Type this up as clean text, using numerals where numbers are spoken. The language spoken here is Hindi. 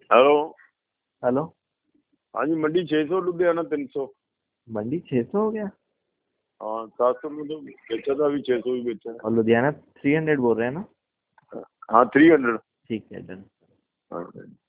हेलो। हेलो। हाँ जी, मंडी 600, लुधियाना 300। मंडी 600 हो गया? हाँ 700 में तो बेचा था, अभी 600 भी बेचा है। और लुधियाना 300 बोल रहे हैं ना? हाँ 300। ठीक है डन। हाँ।